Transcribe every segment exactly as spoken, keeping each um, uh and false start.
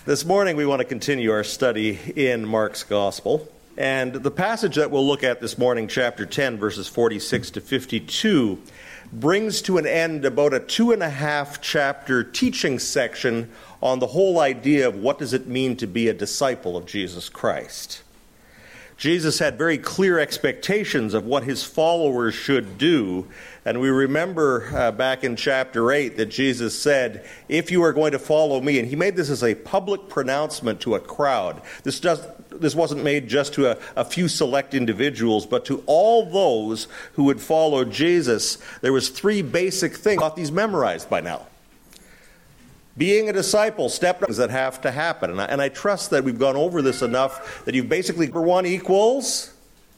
This morning we want to continue our study in Mark's Gospel. And the passage that we'll look at this morning, chapter ten, verses forty-six to fifty-two, brings to an end about a two and a half chapter teaching section on the whole idea of what does it mean to be a disciple of Jesus Christ. Jesus had very clear expectations of what his followers should do. And we remember uh, back in chapter eight that Jesus said, if you are going to follow me, and he made this as a public pronouncement to a crowd. This does, this wasn't made just to a, a few select individuals, but to all those who would follow Jesus. There was three basic things. Got these memorized by now. Being a disciple, step things that have to happen. And I, and I trust that we've gone over this enough that you've basically, number one equals,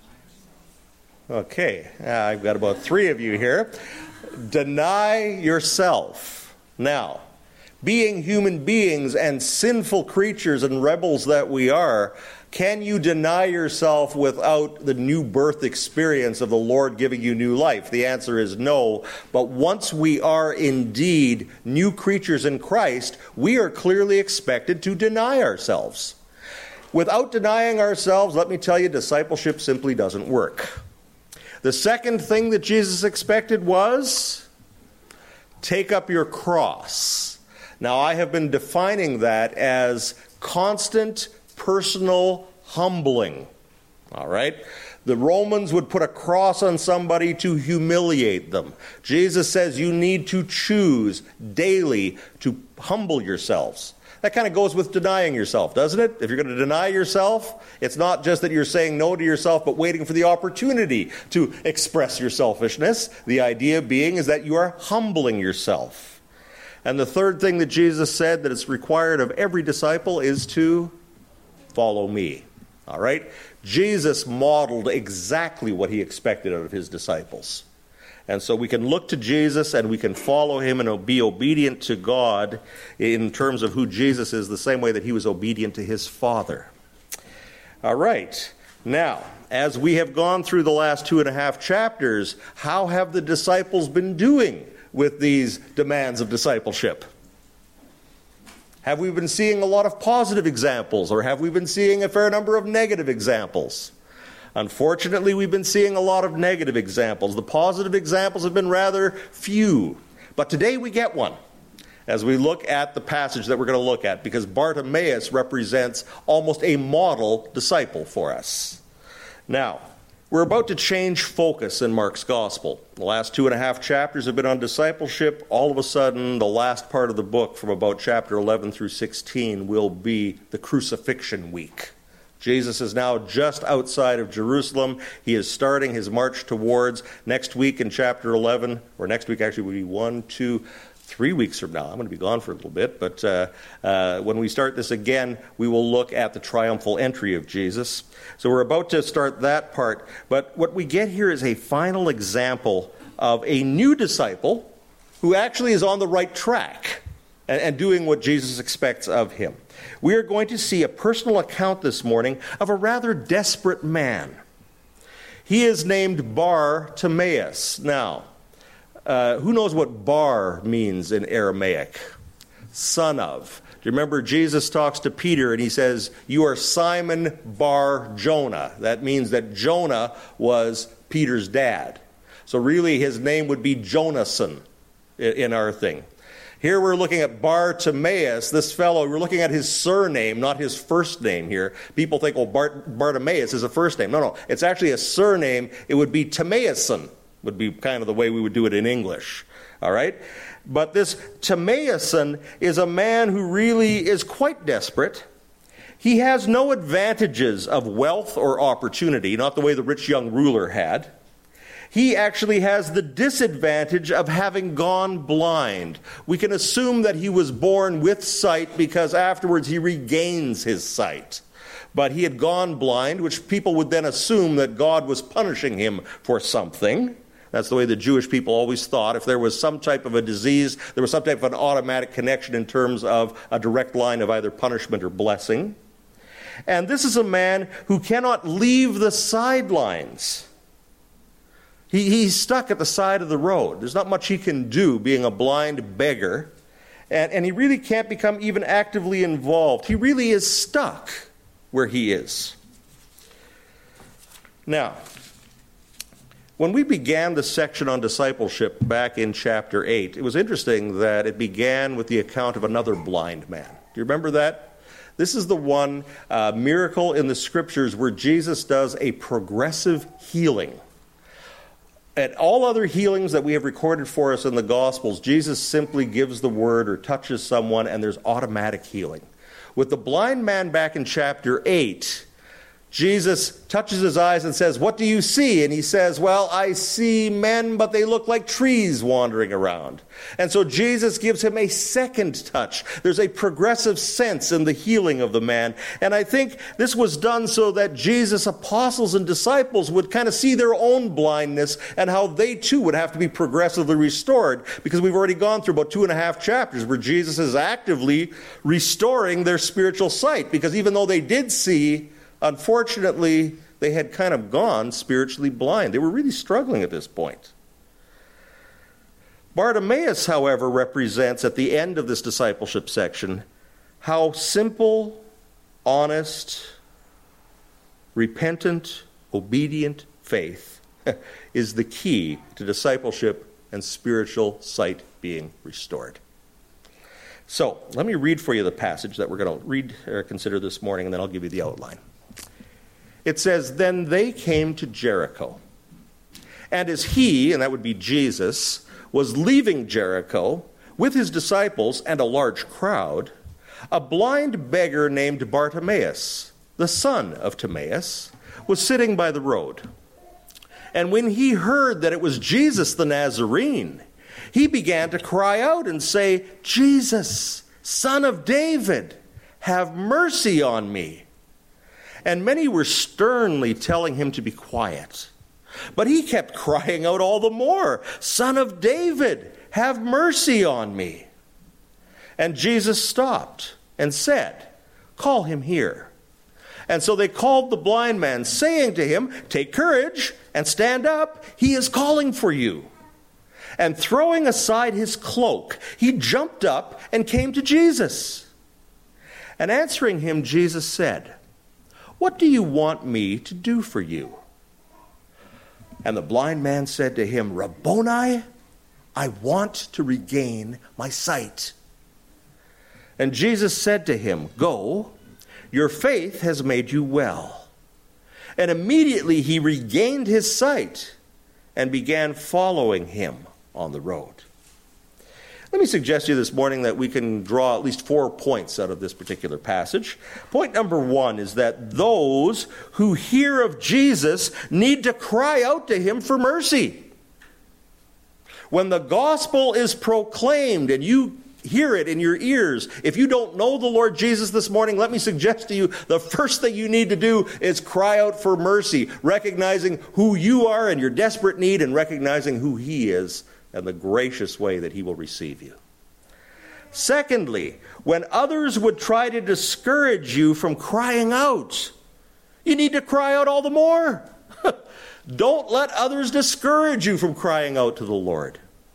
okay, uh, I've got about three of you here. Deny yourself. Now, being human beings and sinful creatures and rebels that we are, can you deny yourself without the new birth experience of the Lord giving you new life? The answer is no. But once we are indeed new creatures in Christ, we are clearly expected to deny ourselves. Without denying ourselves, let me tell you, discipleship simply doesn't work. The second thing that Jesus expected was, take up your cross. Now, I have been defining that as constant personal humbling. All right? The Romans would put a cross on somebody to humiliate them. Jesus says you need to choose daily to humble yourselves. That kind of goes with denying yourself, doesn't it? If you're going to deny yourself, it's not just that you're saying no to yourself, but waiting for the opportunity to express your selfishness. The idea being is that you are humbling yourself. And the third thing that Jesus said that it's required of every disciple is to follow me. All right? Jesus modeled exactly what he expected out of his disciples. And so we can look to Jesus and we can follow him and be obedient to God in terms of who Jesus is, the same way that he was obedient to his Father. All right. Now, as we have gone through the last two and a half chapters, how have the disciples been doing with these demands of discipleship? Have we been seeing a lot of positive examples, or have we been seeing a fair number of negative examples? Unfortunately, we've been seeing a lot of negative examples. The positive examples have been rather few. But today we get one as we look at the passage that we're going to look at, because Bartimaeus represents almost a model disciple for us. Now, we're about to change focus in Mark's Gospel. The last two and a half chapters have been on discipleship. All of a sudden, the last part of the book, from about chapter eleven through sixteen, will be the crucifixion week. Jesus is now just outside of Jerusalem. He is starting his march towards next week in chapter eleven, or next week actually will be one, two, three weeks from now. I'm going to be gone for a little bit, but uh, uh, when we start this again, we will look at the triumphal entry of Jesus. So we're about to start that part, but what we get here is a final example of a new disciple who actually is on the right track and, and doing what Jesus expects of him. We are going to see a personal account this morning of a rather desperate man. He is named Bartimaeus. Now, uh, who knows what bar means in Aramaic? Son of. Do you remember Jesus talks to Peter and he says, you are Simon Bar Jonah. That means that Jonah was Peter's dad. So really his name would be Jonasson in our thing. Here we're looking at Bartimaeus, this fellow. We're looking at his surname, not his first name here. People think, oh, Bart, Bartimaeus is a first name. No, no, it's actually a surname. It would be Timaeusson, would be kind of the way we would do it in English. All right? But this Timaeusson is a man who really is quite desperate. He has no advantages of wealth or opportunity, not the way the rich young ruler had. He actually has the disadvantage of having gone blind. We can assume that he was born with sight because afterwards he regains his sight. But he had gone blind, which people would then assume that God was punishing him for something. That's the way the Jewish people always thought. If there was some type of a disease, there was some type of an automatic connection in terms of a direct line of either punishment or blessing. And this is a man who cannot leave the sidelines. He, he's stuck at the side of the road. There's not much he can do being a blind beggar. And, and he really can't become even actively involved. He really is stuck where he is. Now, when we began the section on discipleship back in chapter eight, it was interesting that it began with the account of another blind man. Do you remember that? This is the one uh, miracle in the scriptures where Jesus does a progressive healing. At all other healings that we have recorded for us in the Gospels, Jesus simply gives the word or touches someone and there's automatic healing. With the blind man back in chapter eight, Jesus touches his eyes and says, "What do you see?" And he says, "Well, I see men, but they look like trees wandering around." And so Jesus gives him a second touch. There's a progressive sense in the healing of the man. And I think this was done so that Jesus' apostles and disciples would kind of see their own blindness and how they too would have to be progressively restored, because we've already gone through about two and a half chapters where Jesus is actively restoring their spiritual sight, because even though they did see, unfortunately, they had kind of gone spiritually blind. They were really struggling at this point. Bartimaeus, however, represents at the end of this discipleship section how simple, honest, repentant, obedient faith is the key to discipleship and spiritual sight being restored. So, let me read for you the passage that we're going to read or consider this morning, and then I'll give you the outline. It says, "Then they came to Jericho. And as he," and that would be Jesus, "was leaving Jericho with his disciples and a large crowd, a blind beggar named Bartimaeus, the son of Timaeus, was sitting by the road. And when he heard that it was Jesus the Nazarene, he began to cry out and say, 'Jesus, Son of David, have mercy on me.' And many were sternly telling him to be quiet. But he kept crying out all the more, 'Son of David, have mercy on me.' And Jesus stopped and said, 'Call him here.' And so they called the blind man, saying to him, 'Take courage and stand up. He is calling for you.' And throwing aside his cloak, he jumped up and came to Jesus. And answering him, Jesus said, 'What do you want me to do for you?' And the blind man said to him, 'Rabboni, I want to regain my sight.' And Jesus said to him, 'Go, your faith has made you well.' And immediately he regained his sight and began following him on the road." Let me suggest to you this morning that we can draw at least four points out of this particular passage. Point number one is that those who hear of Jesus need to cry out to him for mercy. When the gospel is proclaimed and you hear it in your ears, if you don't know the Lord Jesus this morning, let me suggest to you the first thing you need to do is cry out for mercy, recognizing who you are and your desperate need, and recognizing who he is and the gracious way that he will receive you. Secondly, when others would try to discourage you from crying out, you need to cry out all the more. Don't let others discourage you from crying out to the Lord.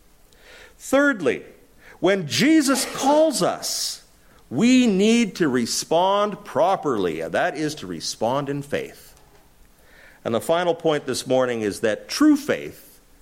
Thirdly, when Jesus calls us, we need to respond properly, and that is to respond in faith. And the final point this morning is that true faith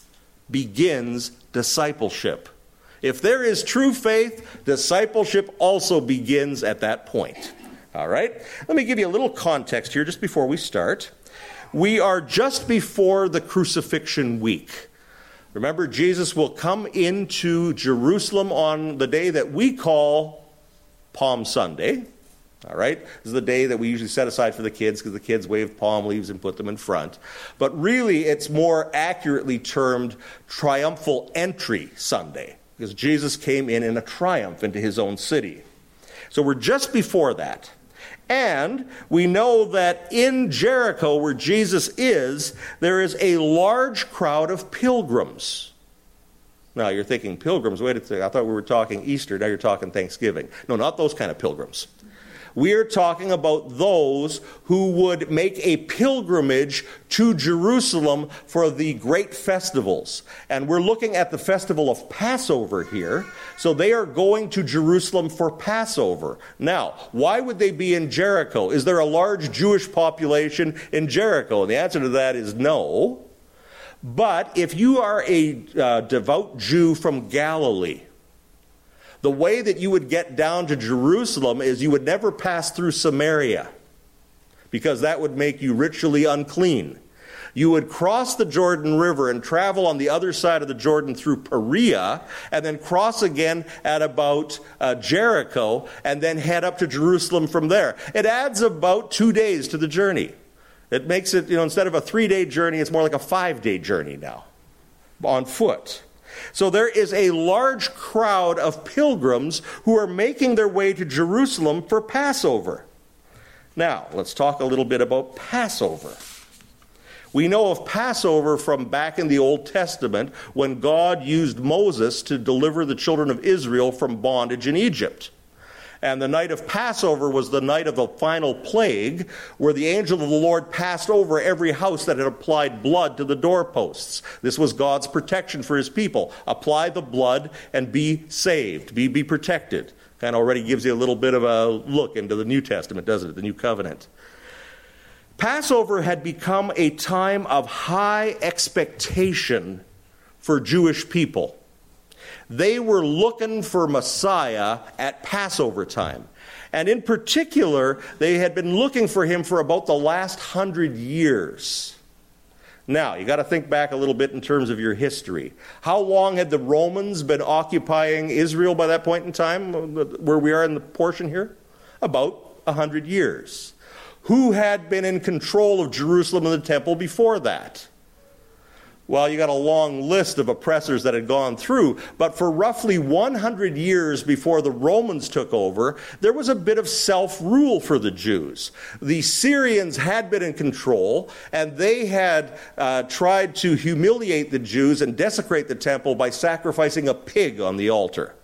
begins discipleship. If there is true faith, discipleship also begins at that point. All right? Let me give you a little context here just before we start. We are just before the crucifixion week. Remember, Jesus will come into Jerusalem on the day that we call Palm Sunday. All right? This is the day that we usually set aside for the kids because the kids wave palm leaves and put them in front. But really, it's more accurately termed Triumphal Entry Sunday, because Jesus came in in a triumph into his own city. So we're just before that. And we know that in Jericho, where Jesus is, there is a large crowd of pilgrims. Now, you're thinking, pilgrims? Wait a second, I thought we were talking Easter, now you're talking Thanksgiving. No, not those kind of pilgrims. We are talking about those who would make a pilgrimage to Jerusalem for the great festivals. And we're looking at the festival of Passover here. So they are going to Jerusalem for Passover. Now, why would they be in Jericho? Is there a large Jewish population in Jericho? And the answer to that is no. But if you are a uh, devout Jew from Galilee, the way that you would get down to Jerusalem is you would never pass through Samaria, because that would make you ritually unclean. You would cross the Jordan River and travel on the other side of the Jordan through Perea, and then cross again at about uh, Jericho, and then head up to Jerusalem from there. It adds about two days to the journey. It makes it, you know, instead of a three-day journey, it's more like a five-day journey now, on foot. So there is a large crowd of pilgrims who are making their way to Jerusalem for Passover. Now, let's talk a little bit about Passover. We know of Passover from back in the Old Testament when God used Moses to deliver the children of Israel from bondage in Egypt. And the night of Passover was the night of the final plague, where the angel of the Lord passed over every house that had applied blood to the doorposts. This was God's protection for his people. Apply the blood and be saved, be, be protected. Kind of already gives you a little bit of a look into the New Testament, doesn't it? The New Covenant. Passover had become a time of high expectation for Jewish people. They were looking for Messiah at Passover time. And in particular, they had been looking for him for about the last hundred years. Now, you got to think back a little bit in terms of your history. How long had the Romans been occupying Israel by that point in time, where we are in the portion here? About a hundred years. Who had been in control of Jerusalem and the temple before that? Well, you got a long list of oppressors that had gone through, but for roughly one hundred years before the Romans took over, there was a bit of self-rule for the Jews. The Syrians had been in control, and they had uh, tried to humiliate the Jews and desecrate the temple by sacrificing a pig on the altar.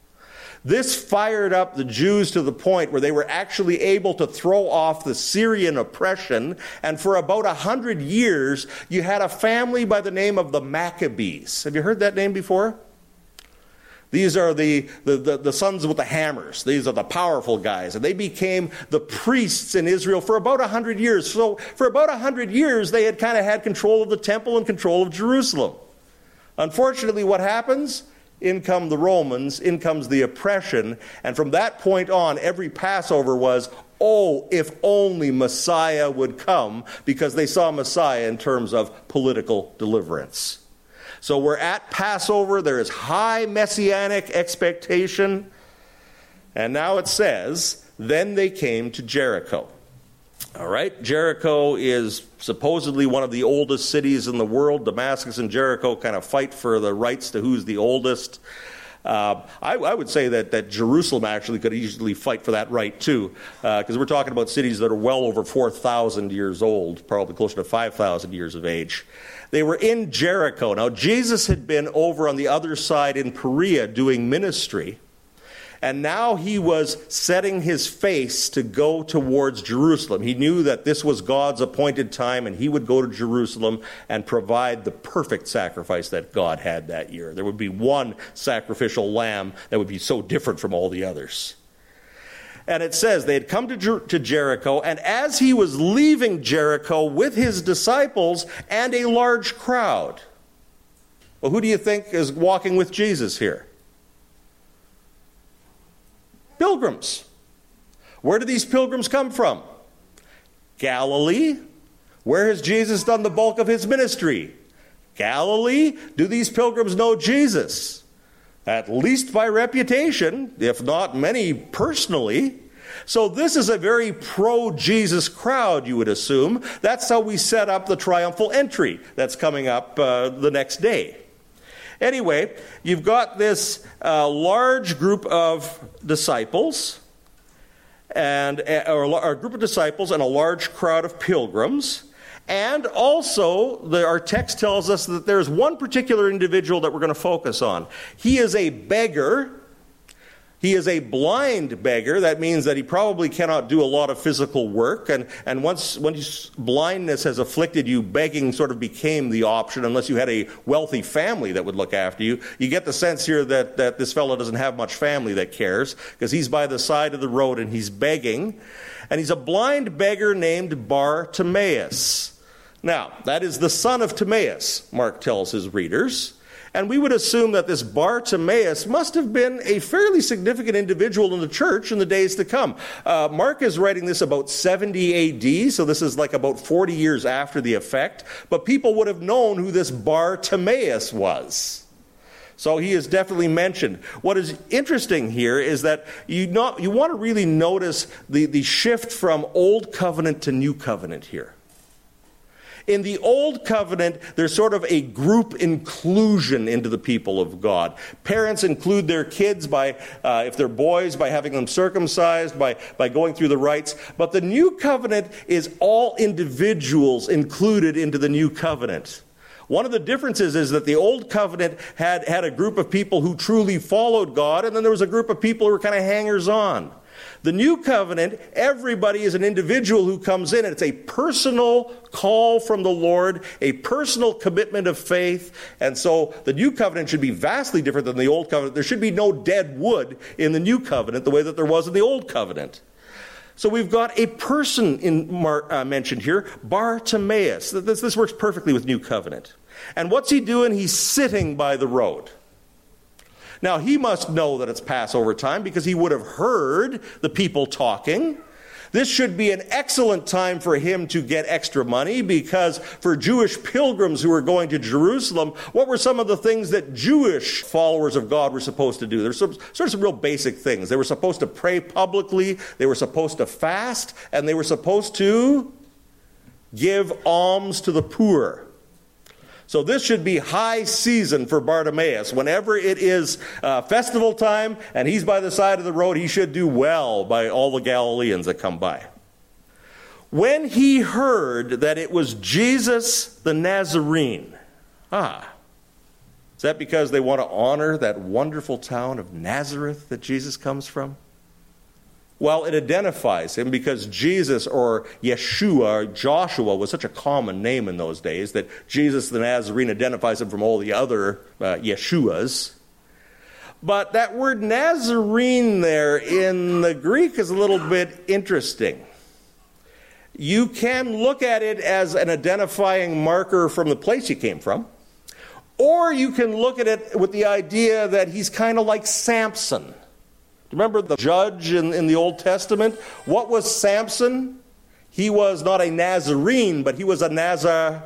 This fired up the Jews to the point where they were actually able to throw off the Syrian oppression. And for about a hundred years, you had a family by the name of the Maccabees. Have you heard that name before? These are the, the, the, the sons with the hammers. These are the powerful guys. And they became the priests in Israel for about a hundred years. So for about a hundred years, they had kind of had control of the temple and control of Jerusalem. Unfortunately, what happens? In come the Romans, in comes the oppression, and from that point on, every Passover was, oh, if only Messiah would come, because they saw Messiah in terms of political deliverance. So we're at Passover, there is high messianic expectation, and now it says, then they came to Jericho. All right, Jericho is supposedly one of the oldest cities in the world. Damascus and Jericho kind of fight for the rights to who's the oldest. Uh, I, I would say that, that Jerusalem actually could easily fight for that right too, because uh, we're talking about cities that are well over four thousand years old, probably closer to five thousand years of age. They were in Jericho. Now, Jesus had been over on the other side in Perea doing ministry. And now he was setting his face to go towards Jerusalem. He knew that this was God's appointed time, and he would go to Jerusalem and provide the perfect sacrifice that God had that year. There would be one sacrificial lamb that would be so different from all the others. And it says they had come to, Jer- to Jericho, and as he was leaving Jericho with his disciples and a large crowd. Well, who do you think is walking with Jesus here? Pilgrims. Where do these pilgrims come from? Galilee. Where has Jesus done the bulk of his ministry? Galilee. Do these pilgrims know Jesus? At least by reputation, if not many personally. So this is a very pro-Jesus crowd, you would assume. That's how we set up the triumphal entry that's coming up uh, the next day. Anyway, you've got this uh, large group of disciples, and or, or a group of disciples and a large crowd of pilgrims. And also, the, our text tells us that there's one particular individual that we're going to focus on. He is a beggar. He is a blind beggar. That means that he probably cannot do a lot of physical work. And, and once, once blindness has afflicted you, begging sort of became the option unless you had a wealthy family that would look after you. You get the sense here that, that this fellow doesn't have much family that cares, because he's by the side of the road and he's begging. And he's a blind beggar named Bartimaeus. Now, that is the son of Timaeus, Mark tells his readers. And we would assume that this Bartimaeus must have been a fairly significant individual in the church in the days to come. Uh, Mark is writing this about seventy A D, so this is like about forty years after the effect. But people would have known who this Bartimaeus was. So he is definitely mentioned. What is interesting here is that you, not, you want to really notice the, the shift from Old Covenant to New Covenant here. In the Old Covenant, there's sort of a group inclusion into the people of God. Parents include their kids by, uh, if they're boys, by having them circumcised, by, by going through the rites. But the New Covenant is all individuals included into the New Covenant. One of the differences is that the Old Covenant had, had a group of people who truly followed God, and then there was a group of people who were kind of hangers-on. The New Covenant, everybody is an individual who comes in, and it's a personal call from the Lord, a personal commitment of faith. And so the New Covenant should be vastly different than the Old Covenant. There should be no dead wood in the New Covenant the way that there was in the Old Covenant. So we've got a person in Mar- uh, mentioned here, Bartimaeus. This, this works perfectly with New Covenant. And what's he doing? He's sitting by the road. Now, he must know that it's Passover time because he would have heard the people talking. This should be an excellent time for him to get extra money, because for Jewish pilgrims who were going to Jerusalem, what were some of the things that Jewish followers of God were supposed to do? There's some, sort of some real basic things. They were supposed to pray publicly, they were supposed to fast, and they were supposed to give alms to the poor. So this should be high season for Bartimaeus. Whenever it is uh, festival time and he's by the side of the road, he should do well by all the Galileans that come by. When he heard that it was Jesus the Nazarene, ah, is that because they want to honor that wonderful town of Nazareth that Jesus comes from? Well, it identifies him because Jesus, or Yeshua, or Joshua, was such a common name in those days that Jesus the Nazarene identifies him from all the other uh, Yeshuas. But that word Nazarene there in the Greek is a little bit interesting. You can look at it as an identifying marker from the place you came from, or you can look at it with the idea that he's kind of like Samson. Remember the judge in, in the Old Testament? What was Samson? He was not a Nazarene, but he was a Nazarite.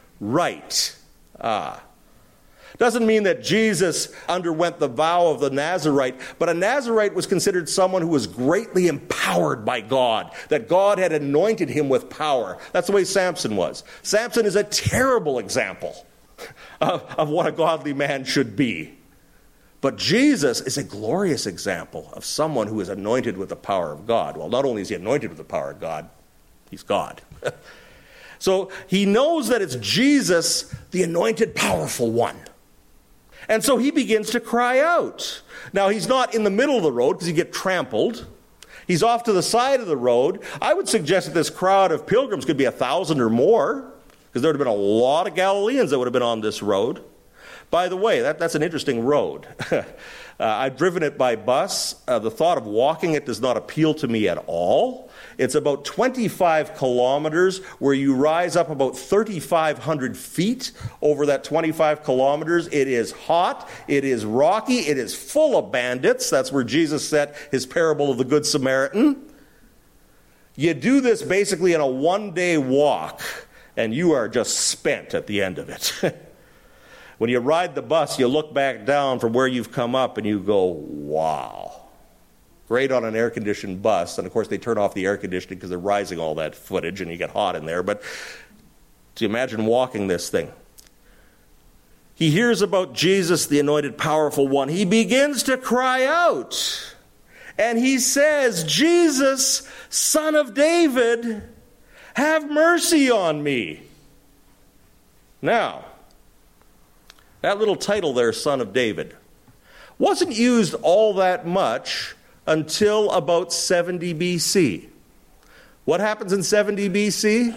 Ah. Doesn't mean that Jesus underwent the vow of the Nazarite, but a Nazarite was considered someone who was greatly empowered by God, that God had anointed him with power. That's the way Samson was. Samson is a terrible example of, of what a godly man should be. But Jesus is a glorious example of someone who is anointed with the power of God. Well, not only is he anointed with the power of God, he's God. So he knows that it's Jesus, the anointed, powerful one. And so he begins to cry out. Now, he's not in the middle of the road because he'd get trampled. He's off to the side of the road. I would suggest that this crowd of pilgrims could be a thousand or more, because there would have been a lot of Galileans that would have been on this road. By the way, that, that's an interesting road. uh, I've driven it by bus. Uh, the thought of walking it does not appeal to me at all. It's about twenty-five kilometers, where you rise up about thirty-five hundred feet over that twenty-five kilometers. It is hot. It is rocky. It is full of bandits. That's where Jesus set his parable of the Good Samaritan. You do this basically in a one-day walk, and you are just spent at the end of it. When you ride the bus, you look back down from where you've come up and you go, wow. Great on an air-conditioned bus. And, of course, they turn off the air conditioning because they're rising all that footage and you get hot in there. But do you imagine walking this thing? He hears about Jesus, the anointed, powerful one. He begins to cry out. And he says, Jesus, Son of David, have mercy on me. Now, that little title there, Son of David. wasn't used all that much until about seventy B C. What happens in seventy B C?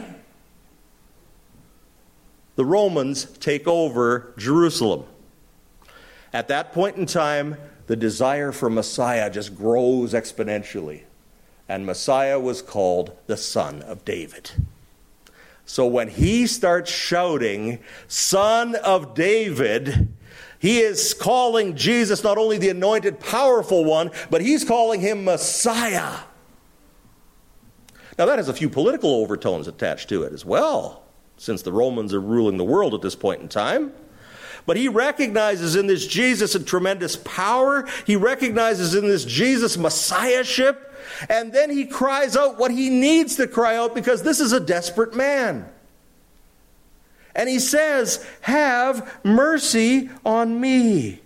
The Romans take over Jerusalem. At that point in time, the desire for Messiah just grows exponentially. And Messiah was called the Son of David. So when he starts shouting, Son of David, he is calling Jesus not only the anointed, powerful one, but he's calling him Messiah. Now that has a few political overtones attached to it as well, since the Romans are ruling the world at this point in time. But he recognizes in this Jesus a tremendous power. He recognizes in this Jesus messiahship. And then he cries out what he needs to cry out, because this is a desperate man. And he says, have mercy on me.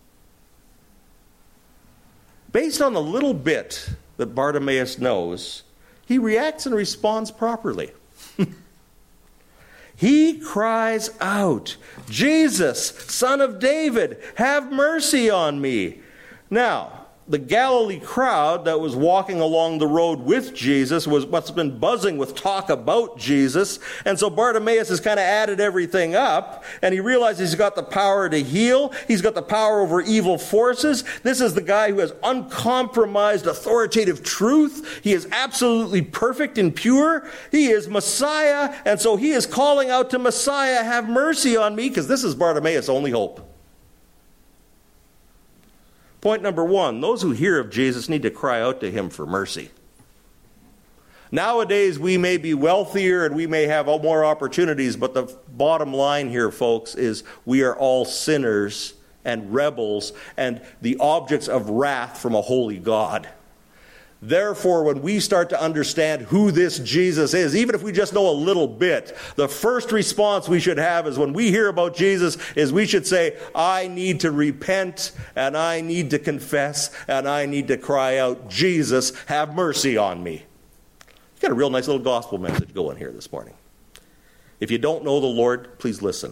Based on the little bit that Bartimaeus knows, he reacts and responds properly. He cries out, Jesus, Son of David, have mercy on me. Now, the Galilee crowd that was walking along the road with Jesus was what's been buzzing with talk about Jesus. And so Bartimaeus has kind of added everything up, and he realizes he's got the power to heal. He's got the power over evil forces. This is the guy who has uncompromised authoritative truth. He is absolutely perfect and pure. He is Messiah, and so he is calling out to Messiah, have mercy on me, because this is Bartimaeus' only hope. Point number one, those who hear of Jesus need to cry out to him for mercy. Nowadays, we may be wealthier and we may have more opportunities, but the bottom line here, folks, is we are all sinners and rebels and the objects of wrath from a holy God. Therefore, when we start to understand who this Jesus is, even if we just know a little bit, the first response we should have is when we hear about Jesus is we should say, I need to repent and I need to confess and I need to cry out, Jesus, have mercy on me. You've got a real nice little gospel message going here this morning. If you don't know the Lord, please listen.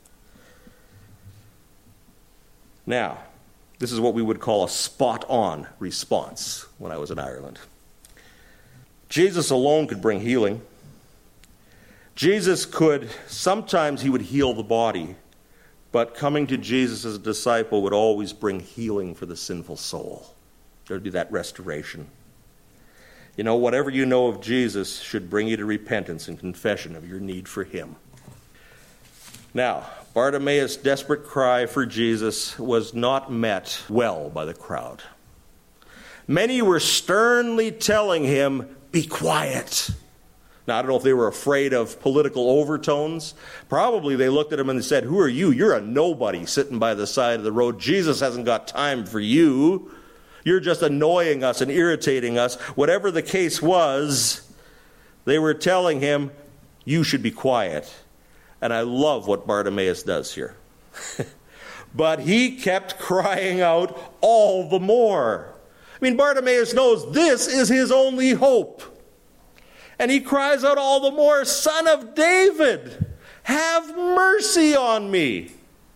Now, this is what we would call a spot-on response when I was in Ireland. Jesus alone could bring healing. Jesus could, sometimes he would heal the body, but coming to Jesus as a disciple would always bring healing for the sinful soul. There would be that restoration. You know, whatever you know of Jesus should bring you to repentance and confession of your need for him. Now, Bartimaeus' desperate cry for Jesus was not met well by the crowd. Many were sternly telling him, be quiet. Now, I don't know if they were afraid of political overtones. Probably they looked at him and said, who are you? You're a nobody sitting by the side of the road. Jesus hasn't got time for you. You're just annoying us and irritating us. Whatever the case was, they were telling him, you should be quiet. And I love what Bartimaeus does here. But he kept crying out all the more. I mean, Bartimaeus knows this is his only hope. And he cries out all the more, Son of David, have mercy on me.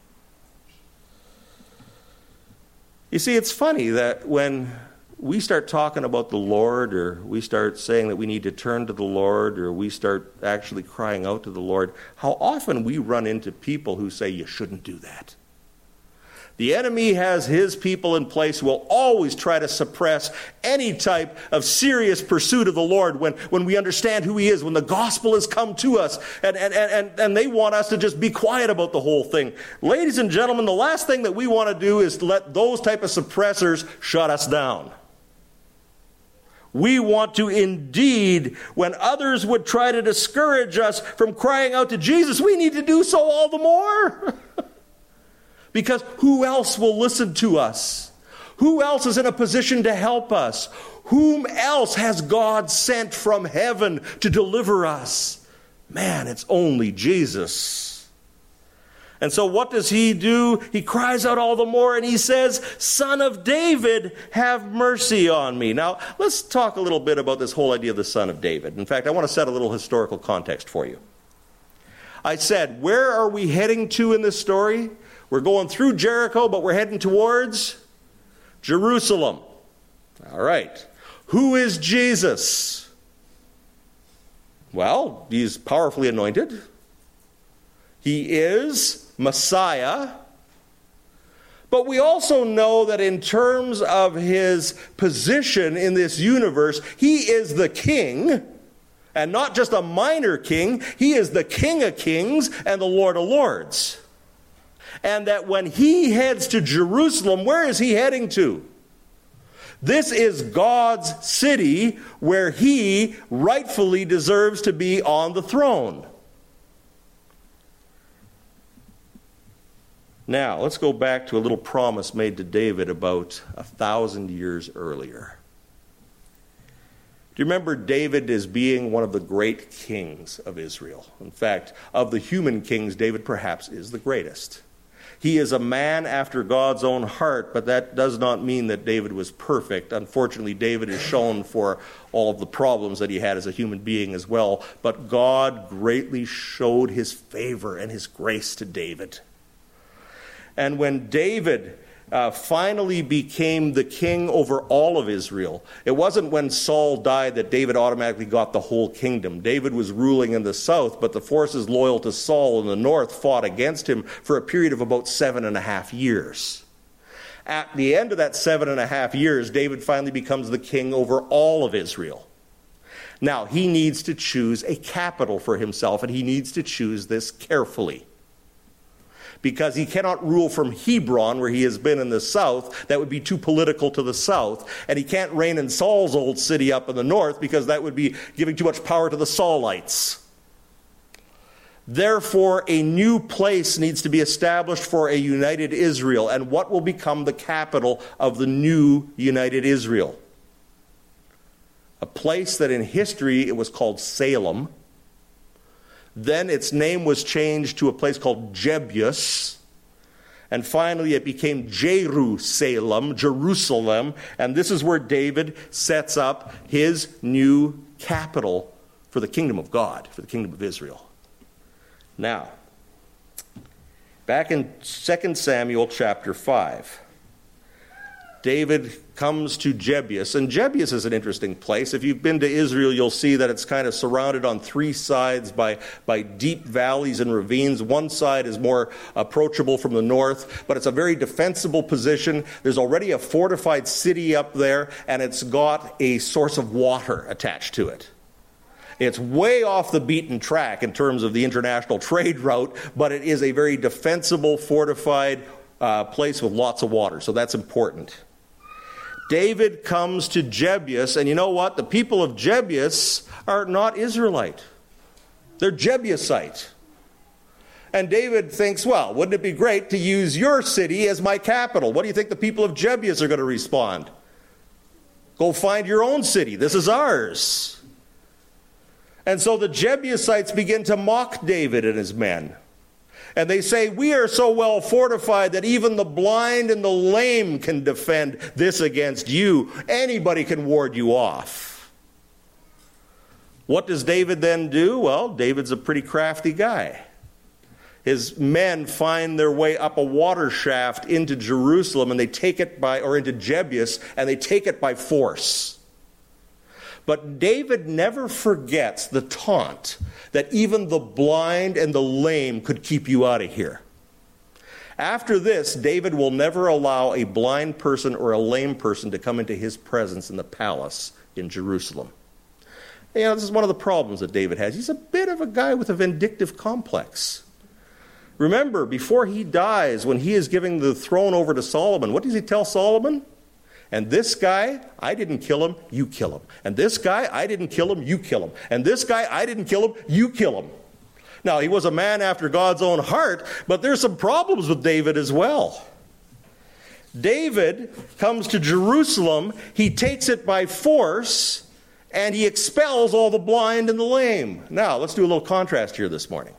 You see, it's funny that when we start talking about the Lord, or we start saying that we need to turn to the Lord, or we start actually crying out to the Lord, how often we run into people who say, you shouldn't do that. The enemy has his people in place who will always try to suppress any type of serious pursuit of the Lord when, when we understand who he is, when the gospel has come to us, and, and, and, and they want us to just be quiet about the whole thing. Ladies and gentlemen, the last thing that we want to do is let those type of suppressors shut us down. We want to indeed, when others would try to discourage us from crying out to Jesus, we need to do so all the more. Because who else will listen to us? Who else is in a position to help us? Whom else has God sent from heaven to deliver us? Man, it's only Jesus. And so what does he do? He cries out all the more and he says, Son of David, have mercy on me. Now, let's talk a little bit about this whole idea of the Son of David. In fact, I want to set a little historical context for you. I said, where are we heading to in this story? We're going through Jericho, but we're heading towards Jerusalem. All right. Who is Jesus? Well, he's powerfully anointed. He is Messiah. But we also know that in terms of his position in this universe, he is the king, and not just a minor king. He is the King of Kings and the Lord of Lords. And that when he heads to Jerusalem, where is he heading to? This is God's city where he rightfully deserves to be on the throne. Now, let's go back to a little promise made to David about a thousand years earlier. Do you remember David as being one of the great kings of Israel? In fact, of the human kings, David perhaps is the greatest. He is a man after God's own heart, but that does not mean that David was perfect. Unfortunately, David is shown for all of the problems that he had as a human being as well. But God greatly showed his favor and his grace to David. And when David uh, finally became the king over all of Israel, it wasn't when Saul died that David automatically got the whole kingdom. David was ruling in the south, but the forces loyal to Saul in the north fought against him for a period of about seven and a half years. At the end of that seven and a half years, David finally becomes the king over all of Israel. Now, he needs to choose a capital for himself, and he needs to choose this carefully. Because he cannot rule from Hebron, where he has been in the south. That would be too political to the south. And he can't reign in Saul's old city up in the north, because that would be giving too much power to the Saulites. Therefore, a new place needs to be established for a united Israel. And what will become the capital of the new united Israel? A place that in history it was called Salem. Then its name was changed to a place called Jebus. And finally it became Jerusalem, Jerusalem. And this is where David sets up his new capital for the kingdom of God, for the kingdom of Israel. Now, back in Second Samuel chapter five, David comes to Jebus, and Jebus is an interesting place. If you've been to Israel, you'll see that it's kind of surrounded on three sides by, by deep valleys and ravines. One side is more approachable from the north, but it's a very defensible position. There's already a fortified city up there, and it's got a source of water attached to it. It's way off the beaten track in terms of the international trade route, but it is a very defensible, fortified uh, place with lots of water, so that's important. David comes to Jebus, and you know what? The people of Jebus are not Israelite. They're Jebusite. And David thinks, well, wouldn't it be great to use your city as my capital? What do you think the people of Jebus are going to respond? Go find your own city. This is ours. And so the Jebusites begin to mock David and his men. And they say, we are so well fortified that even the blind and the lame can defend this against you. Anybody can ward you off. What does David then do? Well, David's a pretty crafty guy. His men find their way up a water shaft into Jerusalem, and they take it by, or into Jebus, and they take it by force. But David never forgets the taunt that even the blind and the lame could keep you out of here. After this, David will never allow a blind person or a lame person to come into his presence in the palace in Jerusalem. You know, this is one of the problems that David has. He's a bit of a guy with a vindictive complex. Remember, before he dies, when he is giving the throne over to Solomon, what does he tell Solomon? And this guy, I didn't kill him, you kill him. And this guy, I didn't kill him, you kill him. And this guy, I didn't kill him, you kill him. Now, he was a man after God's own heart, but there's some problems with David as well. David comes to Jerusalem, he takes it by force, and he expels all the blind and the lame. Now, let's do a little contrast here this morning.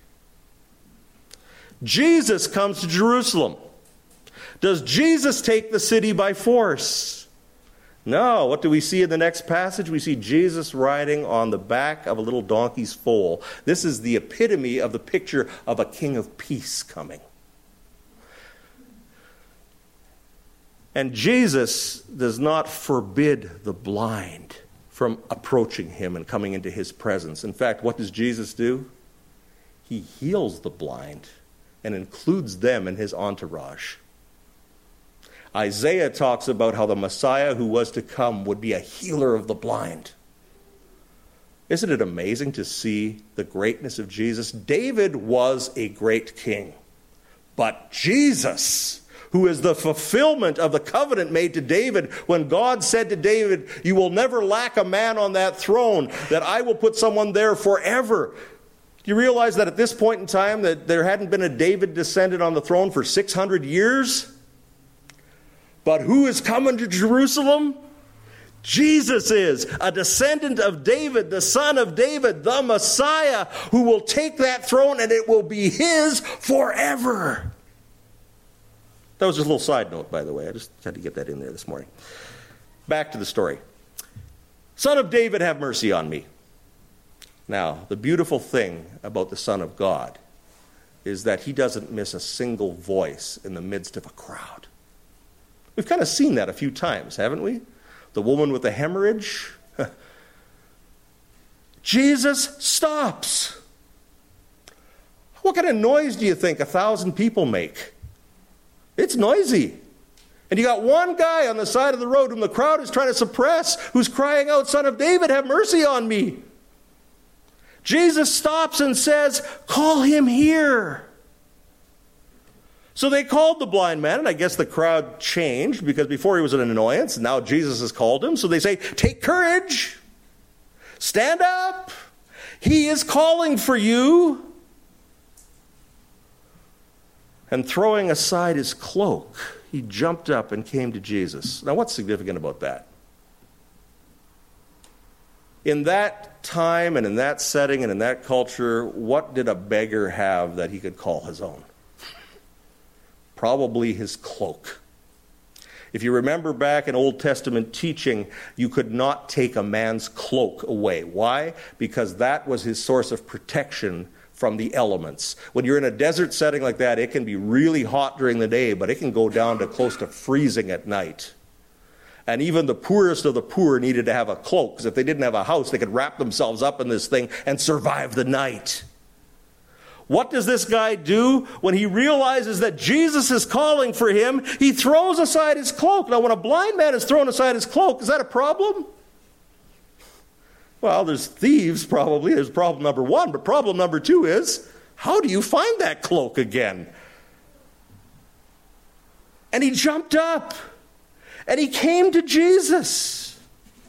Jesus comes to Jerusalem. Does Jesus take the city by force? No. What do we see in the next passage? We see Jesus riding on the back of a little donkey's foal. This is the epitome of the picture of a king of peace coming. And Jesus does not forbid the blind from approaching him and coming into his presence. In fact, what does Jesus do? He heals the blind and includes them in his entourage. Isaiah talks about how the Messiah who was to come would be a healer of the blind. Isn't it amazing to see the greatness of Jesus? David was a great king, but Jesus, who is the fulfillment of the covenant made to David, when God said to David, you will never lack a man on that throne, that I will put someone there forever. Do you realize that at this point in time that there hadn't been a David descendant on the throne for six hundred years? But who is coming to Jerusalem? Jesus is a descendant of David, the son of David, the Messiah, who will take that throne and it will be his forever. That was just a little side note, by the way. I just had to get that in there this morning. Back to the story. Son of David, have mercy on me. Now, the beautiful thing about the Son of God is that he doesn't miss a single voice in the midst of a crowd. We've kind of seen that a few times, haven't we? The woman with the hemorrhage. Jesus stops. What kind of noise do you think a thousand people make? It's noisy. And you got one guy on the side of the road whom the crowd is trying to suppress, who's crying out, Son of David, have mercy on me. Jesus stops and says, call him here. So they called the blind man, and I guess the crowd changed, because before he was an annoyance, and now Jesus has called him. So they say, take courage. Stand up. He is calling for you. And throwing aside his cloak, he jumped up and came to Jesus. Now, what's significant about that? In that time and in that setting and in that culture, what did a beggar have that he could call his own? Probably his cloak. If you remember back in Old Testament teaching, you could not take a man's cloak away. Why? Because that was his source of protection from the elements. When you're in a desert setting like that, it can be really hot during the day, but it can go down to close to freezing at night. And even the poorest of the poor needed to have a cloak, because if they didn't have a house, they could wrap themselves up in this thing and survive the night. What does this guy do when he realizes that Jesus is calling for him? He throws aside his cloak. Now, when a blind man has thrown aside his cloak, is that a problem? Well, there's thieves probably. There's problem number one. But problem number two is, how do you find that cloak again? And he jumped up. And he came to Jesus.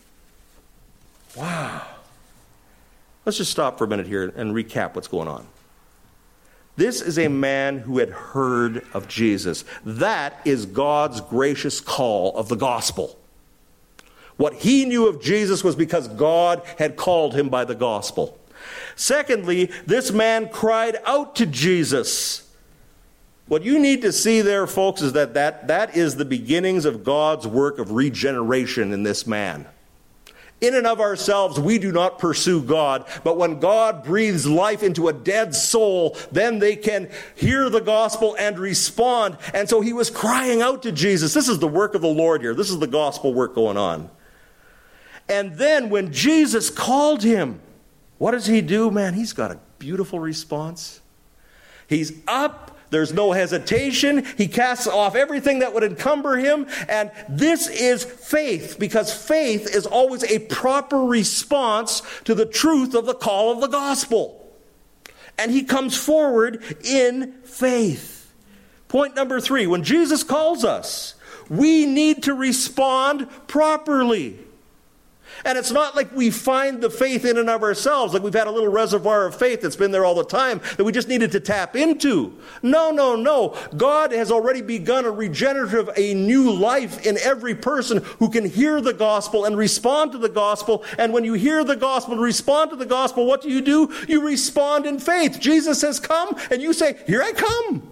Wow. Let's just stop for a minute here and recap what's going on. This is a man who had heard of Jesus. That is God's gracious call of the gospel. What he knew of Jesus was because God had called him by the gospel. Secondly, this man cried out to Jesus. What you need to see there, folks, is that that, that is the beginnings of God's work of regeneration in this man. In and of ourselves, we do not pursue God, but when God breathes life into a dead soul, then they can hear the gospel and respond. And so he was crying out to Jesus. This is the work of the Lord here. This is the gospel work going on. And then when Jesus called him, what does he do? Man, he's got a beautiful response. He's up. There's no hesitation. He casts off everything that would encumber him. And this is faith, because faith is always a proper response to the truth of the call of the gospel. And he comes forward in faith. Point number three, when Jesus calls us, we need to respond properly. And it's not like we find the faith in and of ourselves, like we've had a little reservoir of faith that's been there all the time that we just needed to tap into. No, no, no. God has already begun a regenerative, a new life in every person who can hear the gospel and respond to the gospel. And when you hear the gospel and respond to the gospel, what do you do? You respond in faith. Jesus says, come, and you say, here I come.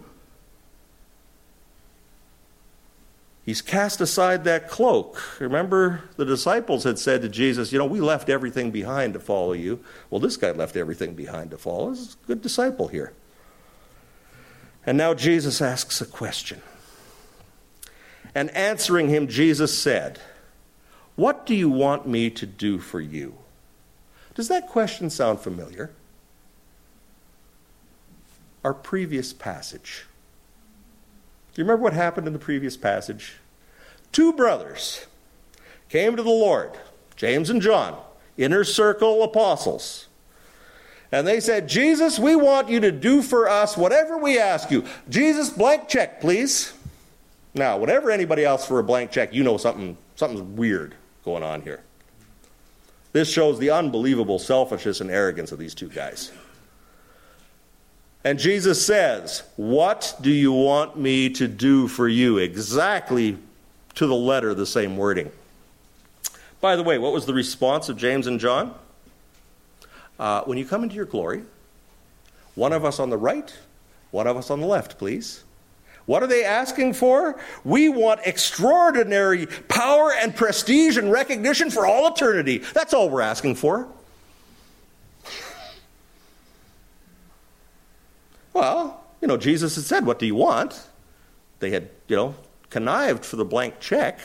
He's cast aside that cloak. Remember, the disciples had said to Jesus, you know, we left everything behind to follow you. Well, this guy left everything behind to follow. This is a good disciple here. And now Jesus asks a question. And answering him, Jesus said, "What do you want me to do for you?" Does that question sound familiar? Our previous passage. Do you remember what happened in the previous passage? Two brothers came to the Lord, James and John, inner circle apostles. And they said, "Jesus, we want you to do for us whatever we ask you. Jesus, blank check, please." Now, whenever anybody asks for a blank check, you know something something's weird going on here. This shows the unbelievable selfishness and arrogance of these two guys. And Jesus says, "What do you want me to do for you?" Exactly to the letter, the same wording. By the way, what was the response of James and John? Uh, when you come into your glory, one of us on the right, one of us on the left, please. What are they asking for? We want extraordinary power and prestige and recognition for all eternity. That's all we're asking for. Well, you know, Jesus had said, "What do you want?" They had, you know, connived for the blank check.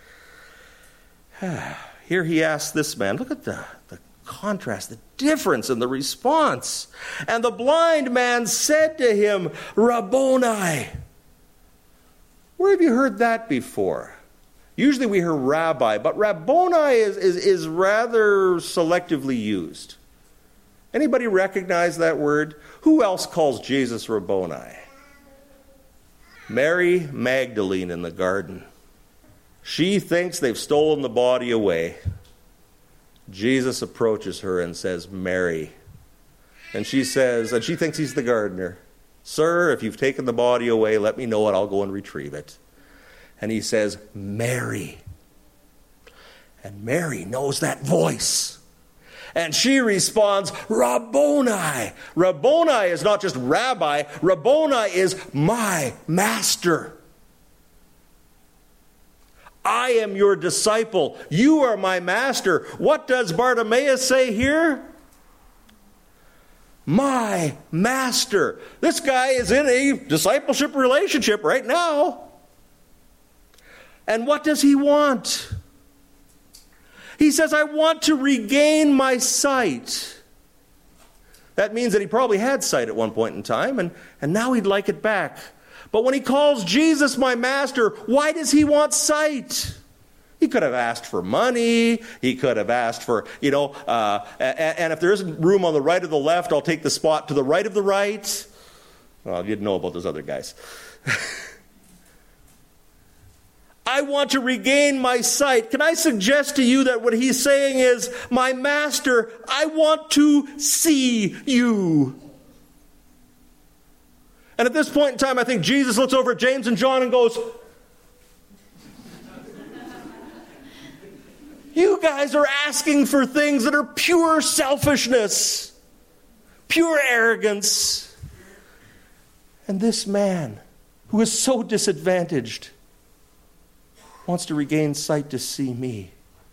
Here he asks this man, look at the, the contrast, the difference in the response. "And the blind man said to him, 'Rabboni.'" Where have you heard that before? Usually we hear rabbi, but Rabboni is, is, is rather selectively used. Anybody recognize that word? Who else calls Jesus Rabboni? Mary Magdalene in the garden. She thinks they've stolen the body away. Jesus approaches her and says, "Mary." And she says, and she thinks he's the gardener. "Sir, if you've taken the body away, let me know and I'll go and retrieve it." And he says, "Mary." And Mary knows that voice. And she responds, "Rabboni." Rabboni is not just rabbi. Rabboni is my master. I am your disciple. You are my master. What does Bartimaeus say here? My master. This guy is in a discipleship relationship right now. And what does he want? He says, "I want to regain my sight." That means that he probably had sight at one point in time, and, and now he'd like it back. But when he calls Jesus my master, why does he want sight? He could have asked for money. He could have asked for, you know, uh, and, and if there isn't room on the right or the left, I'll take the spot to the right of the right. Well, you didn't know about those other guys. I want to regain my sight. Can I suggest to you that what he's saying is, my master, I want to see you. And at this point in time, I think Jesus looks over at James and John and goes, "You guys are asking for things that are pure selfishness, pure arrogance. And this man, who is so disadvantaged, wants to regain sight to see me."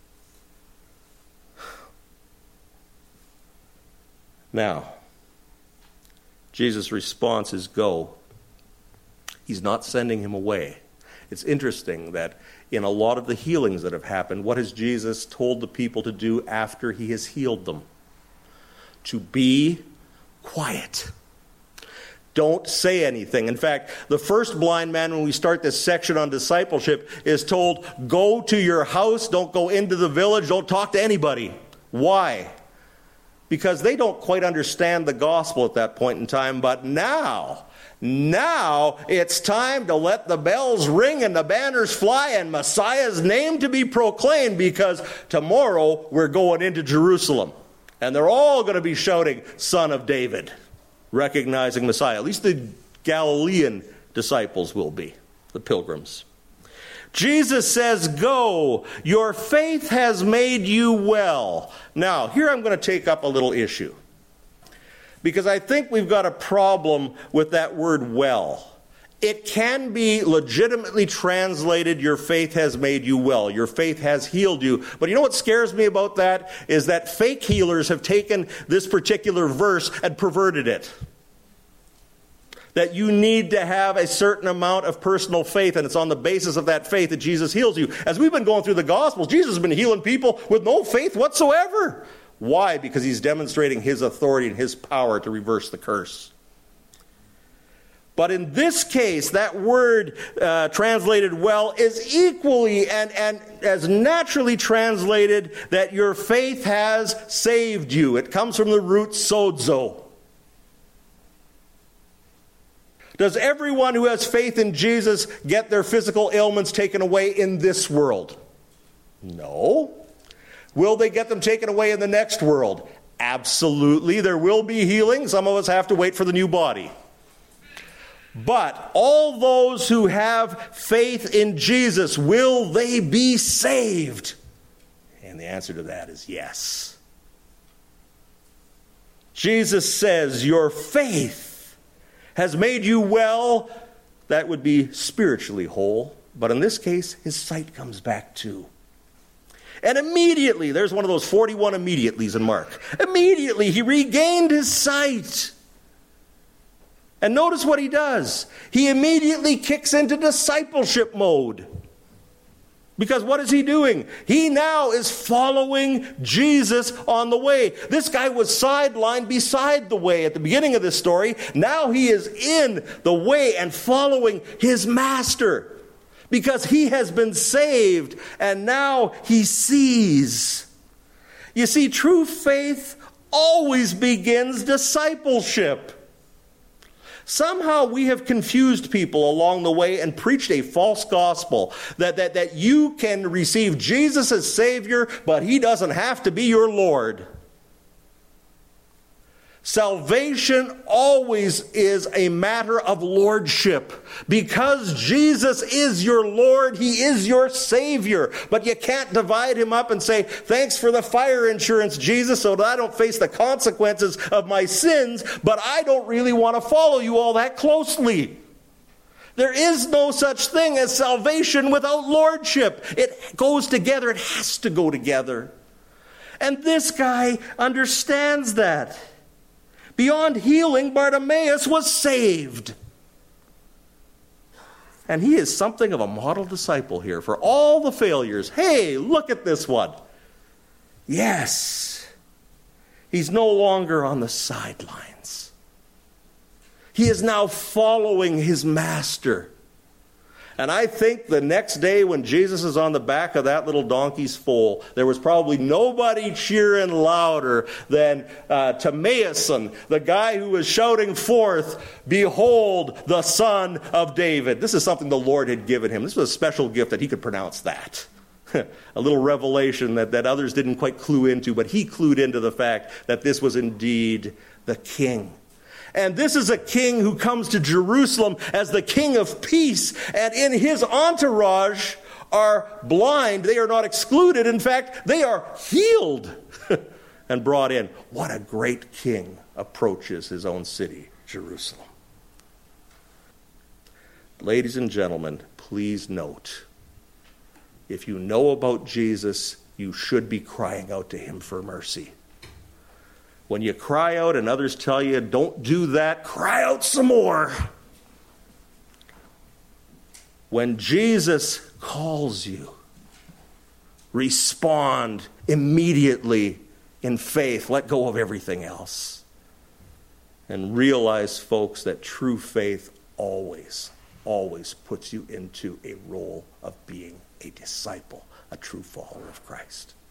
Now, Jesus' response is go. He's not sending him away. It's interesting that in a lot of the healings that have happened, what has Jesus told the people to do after he has healed them? To be quiet. Don't say anything. In fact, the first blind man, when we start this section on discipleship, is told, go to your house, don't go into the village, don't talk to anybody. Why? Because they don't quite understand the gospel at that point in time, but now, now it's time to let the bells ring and the banners fly and Messiah's name to be proclaimed, because tomorrow we're going into Jerusalem. And they're all going to be shouting, "Son of David," recognizing Messiah. At least the Galilean disciples will be, the pilgrims. Jesus says, go, your faith has made you well. Now, here I'm going to take up a little issue, because I think we've got a problem with that word well. It can be legitimately translated, your faith has made you well. Your faith has healed you. But you know what scares me about that? Is that fake healers have taken this particular verse and perverted it. that you need to have a certain amount of personal faith, and it's on the basis of that faith that Jesus heals you. As we've been going through the Gospels, Jesus has been healing people with no faith whatsoever. Why? Because he's demonstrating his authority and his power to reverse the curse. But in this case, that word uh, translated well is equally and, and as naturally translated that your faith has saved you. It comes from the root sozo. Does everyone who has faith in Jesus get their physical ailments taken away in this world? No. Will they get them taken away in the next world? Absolutely. There will be healing. Some of us have to wait for the new body. But all those who have faith in Jesus, will they be saved? And the answer to that is yes. Jesus says, your faith has made you well. That would be spiritually whole. But in this case, his sight comes back too. And immediately, there's one of those forty-one immediatelys in Mark. Immediately, he regained his sight. And notice what he does. He immediately kicks into discipleship mode. Because what is he doing? He now is following Jesus on the way. This guy was sidelined beside the way at the beginning of this story. Now he is in the way and following his master. Because he has been saved and now he sees. You see, true faith always begins discipleship. Somehow we have confused people along the way and preached a false gospel that, that, that you can receive Jesus as Savior, but he doesn't have to be your Lord. Salvation always is a matter of lordship. Because Jesus is your Lord, he is your Savior. But you can't divide him up and say, thanks for the fire insurance, Jesus, so that I don't face the consequences of my sins, but I don't really want to follow you all that closely. There is no such thing as salvation without lordship. It goes together. It has to go together. And this guy understands that. Beyond healing, Bartimaeus was saved. And he is something of a model disciple here for all the failures. Hey, look at this one. Yes, he's no longer on the sidelines. He is now following his master. And I think the next day when Jesus is on the back of that little donkey's foal, there was probably nobody cheering louder than uh, Timaeus, the guy who was shouting forth, behold, the Son of David. This is something the Lord had given him. This was a special gift that he could pronounce that. A little revelation that, that others didn't quite clue into, but he clued into the fact that this was indeed the King. And this is a king who comes to Jerusalem as the King of Peace. And in his entourage are blind. They are not excluded. In fact, they are healed and brought in. What a great king approaches his own city, Jerusalem. Ladies and gentlemen, please note, if you know about Jesus, you should be crying out to him for mercy. When you cry out and others tell you, don't do that, cry out some more. When Jesus calls you, respond immediately in faith. Let go of everything else. And realize, folks, that true faith always, always puts you into a role of being a disciple, a true follower of Christ.